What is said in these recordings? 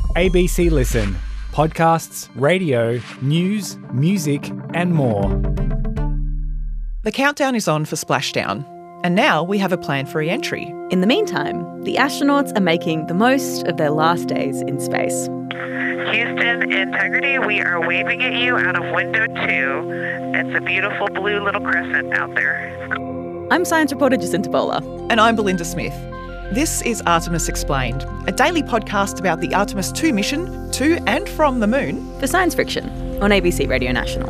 ABC Listen. Podcasts, radio, news, music and more. The countdown is on for splashdown, and now we have a plan for re-entry. In the meantime, the astronauts are making the most of their last days in space. Houston, Integrity, we are waving at you out of window 2. It's a beautiful blue little crescent out there. I'm science reporter Jacinta Bola. And I'm Belinda Smith. This is Artemis Explained, a daily podcast about the Artemis 2 mission to and from the moon. For Science Friction on ABC Radio National.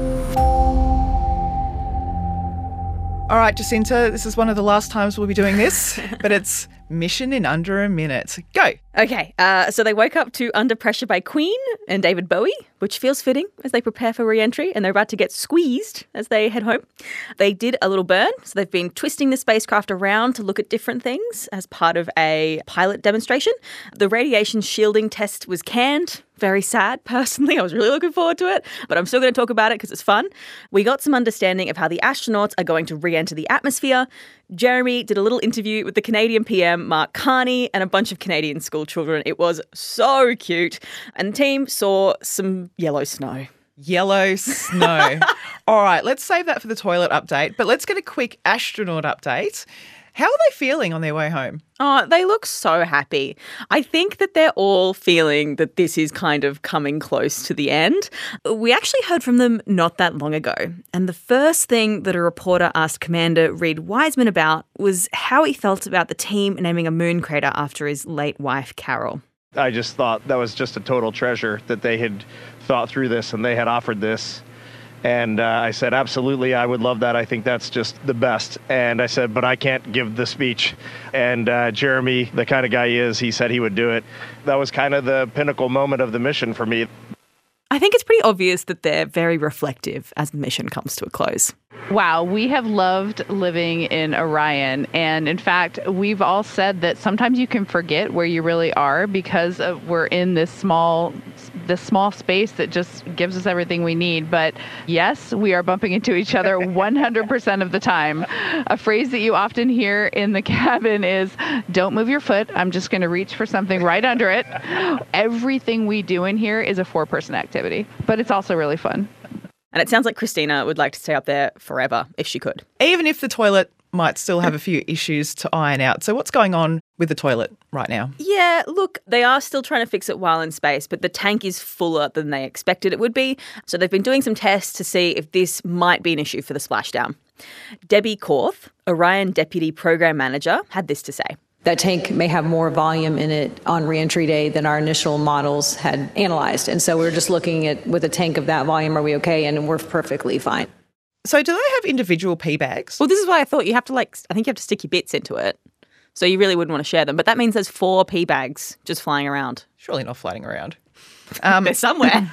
All right, Jacinta, this is one of the last times we'll be doing this, but it's mission in under a minute. Go. Okay, so they woke up to Under Pressure by Queen and David Bowie, which feels fitting as they prepare for re-entry, and they're about to get squeezed as they head home. They did a little burn, so they've been twisting the spacecraft around to look at different things as part of a pilot demonstration. The radiation shielding test was canned. Very sad, personally. I was really looking forward to it, but I'm still going to talk about it because it's fun. We got some understanding of how the astronauts are going to re-enter the atmosphere. Jeremy did a little interview with the Canadian PM, Mark Carney, and a bunch of Canadian school children. It was so cute. And the team saw some yellow snow. Yellow snow. All right, let's save that for the toilet update, but let's get a quick astronaut update. How are they feeling on their way home? Oh, they look so happy. I think that they're all feeling that this is kind of coming close to the end. We actually heard from them not that long ago. And the first thing that a reporter asked Commander Reid Wiseman about was how he felt about the team naming a moon crater after his late wife, Carol. I just thought that was just a total treasure that they had thought through this and they had offered this. And I said, absolutely, I would love that. I think that's just the best. And I said, but I can't give the speech. And Jeremy, the kind of guy he is, he said he would do it. That was kind of the pinnacle moment of the mission for me. I think it's pretty obvious that they're very reflective as the mission comes to a close. Wow, we have loved living in Orion. And in fact, we've all said that sometimes you can forget where you really are because we're in this small space that just gives us everything we need. But yes, we are bumping into each other 100% of the time. A phrase that you often hear in the cabin is, don't move your foot. I'm just going to reach for something right under it. Everything we do in here is a 4-person activity, but it's also really fun. And it sounds like Christina would like to stay up there forever if she could. Even if the toilet might still have a few issues to iron out. So what's going on with the toilet right now? Yeah, look, they are still trying to fix it while in space, but the tank is fuller than they expected it would be. So they've been doing some tests to see if this might be an issue for the splashdown. Debbie Korth, Orion Deputy Program Manager, had this to say. That tank may have more volume in it on reentry day than our initial models had analyzed. And so we're just looking at, with a tank of that volume, are we okay? And we're perfectly fine. So do they have individual pee bags? Well, this is why I thought you have to, I think you have to stick your bits into it. So you really wouldn't want to share them. But that means there's 4 pee bags just flying around. Surely not floating around. They're somewhere.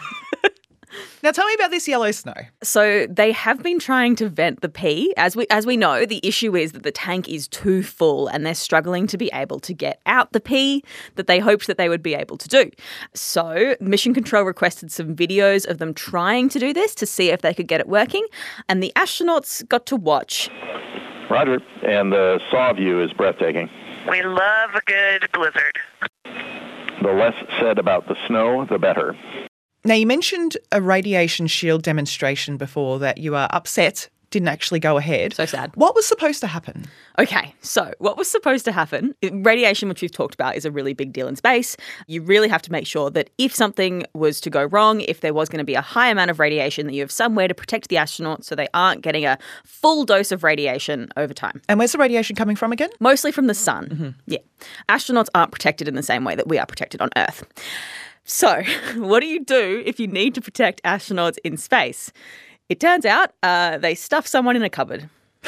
Now tell me about this yellow snow. So they have been trying to vent the pee. As we know, the issue is that the tank is too full and they're struggling to be able to get out the pee that they hoped that they would be able to do. So Mission Control requested some videos of them trying to do this to see if they could get it working. And the astronauts got to watch. Roger. And the saw view is breathtaking. We love a good blizzard. The less said about the snow, the better. Now, you mentioned a radiation shield demonstration before that you are upset didn't actually go ahead. So sad. What was supposed to happen? Okay, so what was supposed to happen, radiation, which we've talked about, is a really big deal in space. You really have to make sure that if something was to go wrong, if there was going to be a high amount of radiation, that you have somewhere to protect the astronauts so they aren't getting a full dose of radiation over time. And where's the radiation coming from again? Mostly from the sun. Mm-hmm. Yeah. Astronauts aren't protected in the same way that we are protected on Earth. So what do you do if you need to protect astronauts in space? It turns out they stuff someone in a cupboard.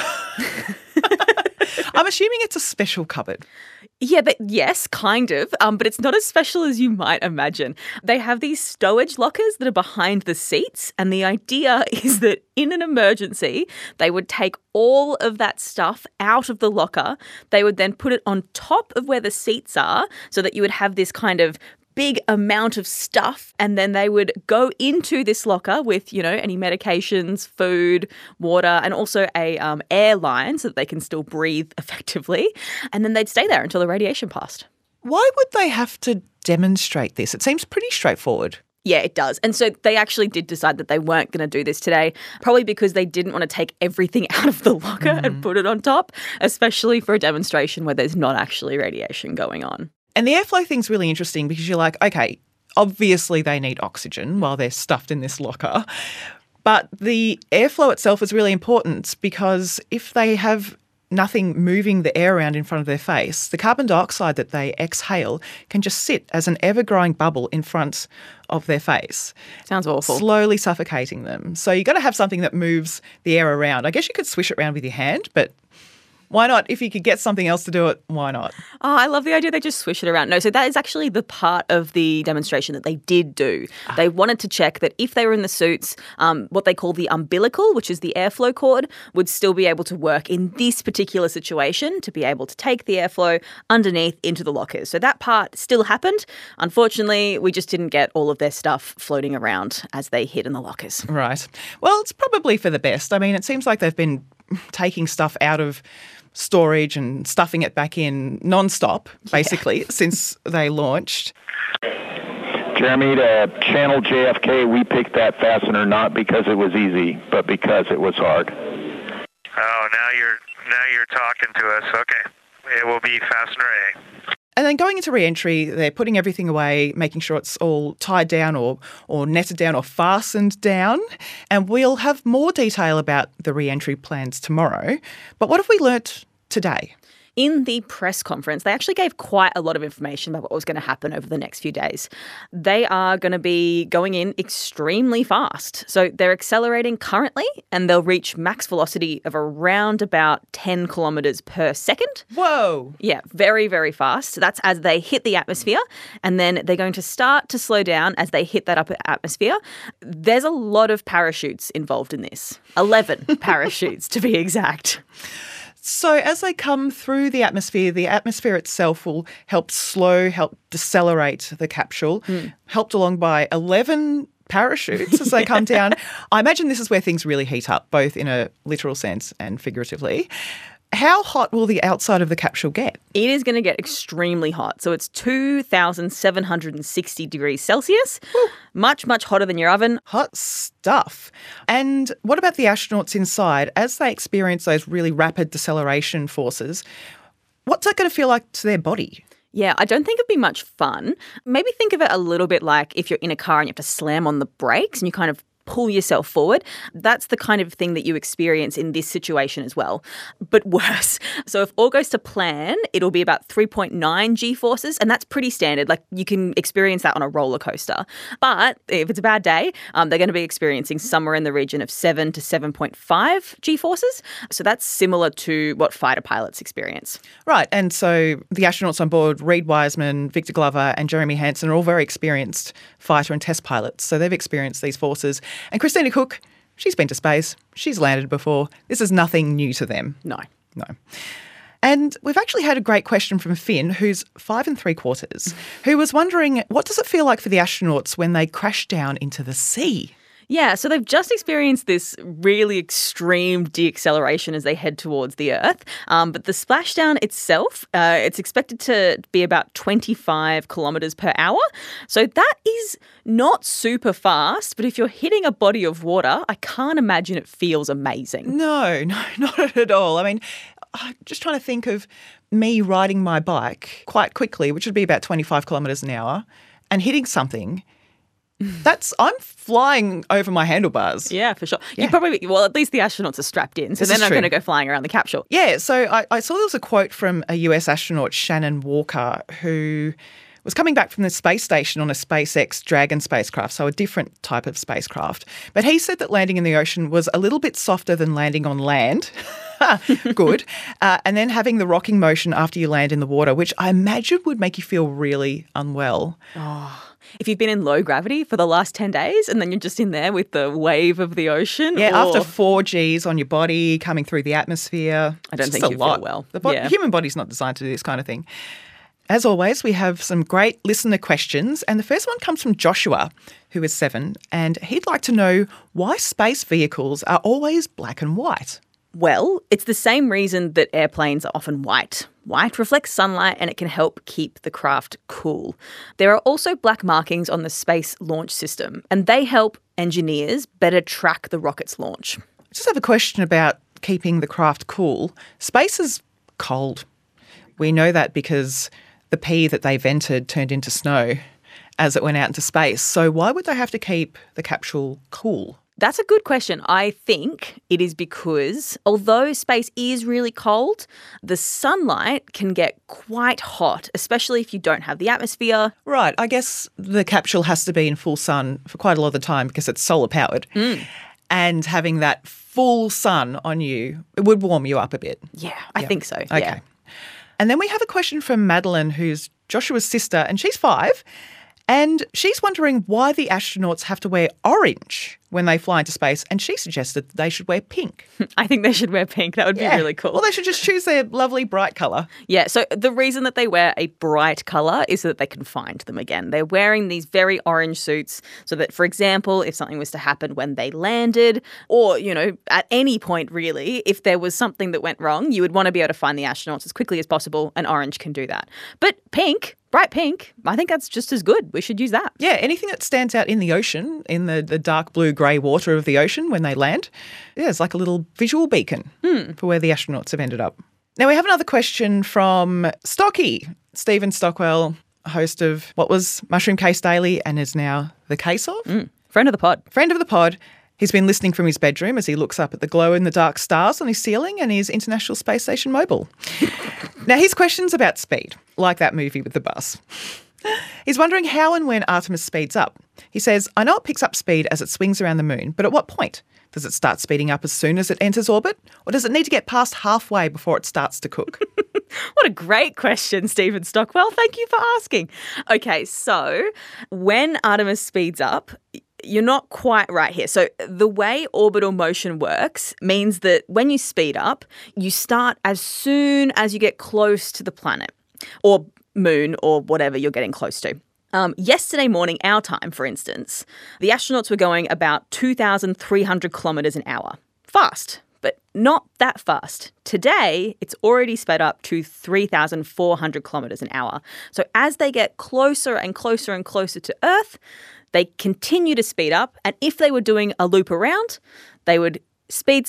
I'm assuming it's a special cupboard. Yeah, yes, kind of, but it's not as special as you might imagine. They have these stowage lockers that are behind the seats, and the idea is that in an emergency, they would take all of that stuff out of the locker. They would then put it on top of where the seats are so that you would have this kind of big amount of stuff, and then they would go into this locker with, any medications, food, water, and also a air line so that they can still breathe effectively. And then they'd stay there until the radiation passed. Why would they have to demonstrate this? It seems pretty straightforward. Yeah, it does. And so they actually did decide that they weren't going to do this today, probably because they didn't want to take everything out of the locker and put it on top, especially for a demonstration where there's not actually radiation going on. And the airflow thing's really interesting because you're like, okay, obviously they need oxygen while they're stuffed in this locker. But the airflow itself is really important because if they have nothing moving the air around in front of their face, the carbon dioxide that they exhale can just sit as an ever-growing bubble in front of their face. Sounds awful. Slowly suffocating them. So you've got to have something that moves the air around. I guess you could swish it around with your hand, but why not? If you could get something else to do it, why not? Oh, I love the idea they just swish it around. No, so that is actually the part of the demonstration that they did do. They wanted to check that if they were in the suits, what they call the umbilical, which is the airflow cord, would still be able to work in this particular situation to be able to take the airflow underneath into the lockers. So that part still happened. Unfortunately, we just didn't get all of their stuff floating around as they hid in the lockers. Right. Well, it's probably for the best. I mean, it seems like they've been taking stuff out of storage and stuffing it back in non-stop, basically, since they launched. Jeremy, to channel JFK, we picked that fastener not because it was easy, but because it was hard. Oh, now you're talking to us. Okay. It will be fastener A. And then going into re-entry, they're putting everything away, making sure it's all tied down or netted down or fastened down. And we'll have more detail about the re-entry plans tomorrow. But what have we learnt today? In the press conference, they actually gave quite a lot of information about what was going to happen over the next few days. They are going to be going in extremely fast. So they're accelerating currently and they'll reach max velocity of around about 10 kilometres per second. Whoa. Yeah, very, very fast. That's as they hit the atmosphere. And then they're going to start to slow down as they hit that upper atmosphere. There's a lot of parachutes involved in this. 11 parachutes to be exact. So as they come through the atmosphere itself will help decelerate the capsule, helped along by 11 parachutes as they come down. I imagine this is where things really heat up, both in a literal sense and figuratively. How hot will the outside of the capsule get? It is going to get extremely hot. So it's 2,760 degrees Celsius. Woo. Much, much hotter than your oven. Hot stuff. And what about the astronauts inside? As they experience those really rapid deceleration forces, what's that going to feel like to their body? Yeah, I don't think it'd be much fun. Maybe think of it a little bit like if you're in a car and you have to slam on the brakes and you kind of pull yourself forward. That's the kind of thing that you experience in this situation as well, but worse. So if all goes to plan, it'll be about 3.9 G-forces, and that's pretty standard. Like you can experience that on a roller coaster. But if it's a bad day, they're going to be experiencing somewhere in the region of 7 to 7.5 G-forces. So that's similar to what fighter pilots experience. Right, and so the astronauts on board, Reid Wiseman, Victor Glover and Jeremy Hansen, are all very experienced fighter and test pilots. So they've experienced these forces. And Christina Cook, she's been to space. She's landed before. This is nothing new to them. No. And we've actually had a great question from Finn, who's 5 3/4, who was wondering, what does it feel like for the astronauts when they crash down into the sea? Yeah, so they've just experienced this really extreme deacceleration as they head towards the Earth. But the splashdown itself, it's expected to be about 25 kilometres per hour. So that is not super fast, but if you're hitting a body of water, I can't imagine it feels amazing. No, not at all. I mean, I'm just trying to think of me riding my bike quite quickly, which would be about 25 kilometres an hour, and hitting something. I'm flying over my handlebars. Yeah, for sure. Yeah. You probably, well, at least the astronauts are strapped in, so they're not going to go flying around the capsule. Yeah, so I saw there was a quote from a US astronaut, Shannon Walker, who was coming back from the space station on a SpaceX Dragon spacecraft, so a different type of spacecraft. But he said that landing in the ocean was a little bit softer than landing on land. Good. And then having the rocking motion after you land in the water, which I imagine would make you feel really unwell. Oh. If you've been in low gravity for the last 10 days and then you're just in there with the wave of the ocean. Yeah, after 4 Gs on your body coming through the atmosphere. I don't think you feel well. The human body's not designed to do this kind of thing. As always, we have some great listener questions. And the first one comes from Joshua, who is 7. And he'd like to know why space vehicles are always black and white. Well, it's the same reason that airplanes are often white. White reflects sunlight and it can help keep the craft cool. There are also black markings on the Space Launch System, and they help engineers better track the rocket's launch. I just have a question about keeping the craft cool. Space is cold. We know that because the pea that they vented turned into snow as it went out into space. So why would they have to keep the capsule cool? That's a good question. I think it is because although space is really cold, the sunlight can get quite hot, especially if you don't have the atmosphere. Right. I guess the capsule has to be in full sun for quite a lot of the time because it's solar powered. And having that full sun on you, it would warm you up a bit. Yeah, I think so. Okay. Yeah. And then we have a question from Madeline, who's Joshua's sister, and she's 5. And she's wondering why the astronauts have to wear orange when they fly into space, and she suggested they should wear pink. I think they should wear pink. That would be really cool. Well, they should just choose their lovely bright colour. Yeah, so the reason that they wear a bright colour is so that they can find them again. They're wearing these very orange suits so that, for example, if something was to happen when they landed or, you know, at any point really, if there was something that went wrong, you would want to be able to find the astronauts as quickly as possible, and orange can do that. But pink, bright pink, I think that's just as good. We should use that. Yeah, anything that stands out in the ocean, in the dark blue grey water of the ocean when they land, yeah, it's like a little visual beacon for where the astronauts have ended up. Now we have another question from Stocky, Stephen Stockwell, host of what was Mushroom Case Daily and is now The Case Of. Friend of the pod. Friend of the pod. He's been listening from his bedroom as he looks up at the glow-in-the-dark stars on his ceiling and his International Space Station mobile. Now, his question's about speed, like that movie with the bus. He's wondering how and when Artemis speeds up. He says, I know it picks up speed as it swings around the moon, but at what point? Does it start speeding up as soon as it enters orbit? Or does it need to get past halfway before it starts to cook? What a great question, Stephen Stockwell. Thank you for asking. Okay, so when Artemis speeds up, you're not quite right here. So the way orbital motion works means that when you speed up, you start as soon as you get close to the planet or moon or whatever you're getting close to. Yesterday morning, our time, for instance, the astronauts were going about 2,300 kilometres an hour. Fast, but not that fast. Today, it's already sped up to 3,400 kilometres an hour. So as they get closer and closer and closer to Earth, they continue to speed up. And if they were doing a loop around, they would speed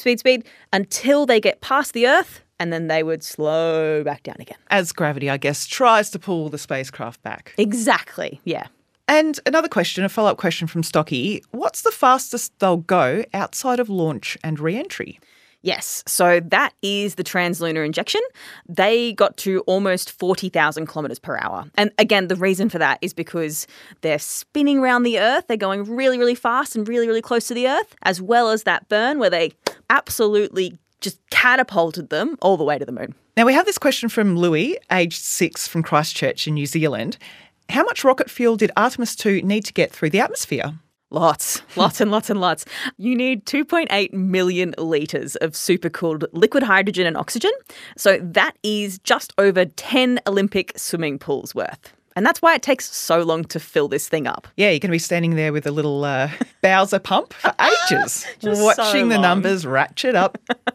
until they get past the Earth, and then they would slow back down again. As gravity, I guess, tries to pull the spacecraft back. Exactly, yeah. And another question, a follow-up question from Stocky. What's the fastest they'll go outside of launch and re-entry? Yes, so that is the translunar injection. They got to almost 40,000 kilometres per hour. And again, the reason for that is because they're spinning around the Earth. They're going really, really fast and really, really close to the Earth, as well as that burn where they absolutely just catapulted them all the way to the moon. Now, we have this question from Louis, aged 6, from Christchurch in New Zealand. How much rocket fuel did Artemis 2 need to get through the atmosphere? Lots and lots. You need 2.8 million litres of supercooled liquid hydrogen and oxygen. So that is just over 10 Olympic swimming pools worth. And that's why it takes so long to fill this thing up. Yeah, you're going to be standing there with a little Bowser pump for ages, watching the numbers ratchet up.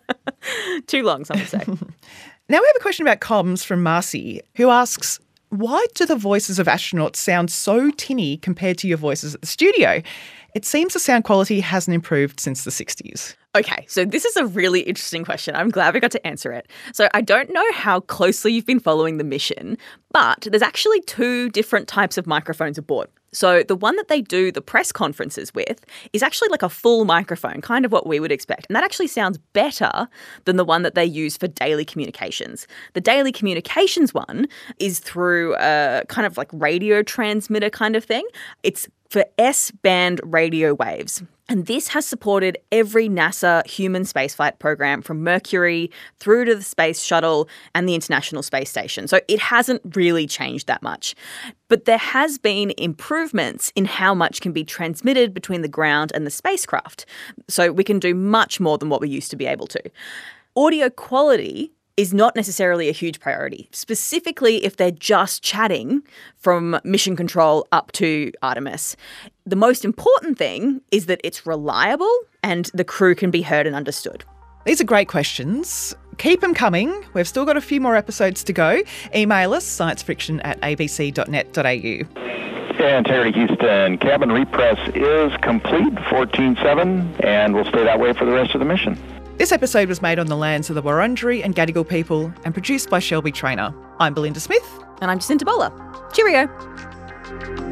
Too long, some would say. Now we have a question about comms from Marcy, who asks, why do the voices of astronauts sound so tinny compared to your voices at the studio? It seems the sound quality hasn't improved since the 60s. Okay, so this is a really interesting question. I'm glad we got to answer it. So I don't know how closely you've been following the mission, but there's actually 2 different types of microphones aboard. So the one that they do the press conferences with is actually like a full microphone, kind of what we would expect. And that actually sounds better than the one that they use for daily communications. The daily communications one is through a kind of like radio transmitter kind of thing. It's for S-band radio waves. And this has supported every NASA human spaceflight program from Mercury through to the Space Shuttle and the International Space Station. So it hasn't really changed that much. But there has been improvements in how much can be transmitted between the ground and the spacecraft. So we can do much more than what we used to be able to. Audio quality is not necessarily a huge priority, specifically if they're just chatting from mission control up to Artemis. The most important thing is that it's reliable and the crew can be heard and understood. These are great questions. Keep them coming. We've still got a few more episodes to go. Email us, sciencefiction@abc.net.au. Integrity Houston, cabin repress is complete, 14-7, and we'll stay that way for the rest of the mission. This episode was made on the lands of the Wurundjeri and Gadigal people and produced by Shelby Trainer. I'm Belinda Smith. And I'm Jacinta Bowler. Cheerio.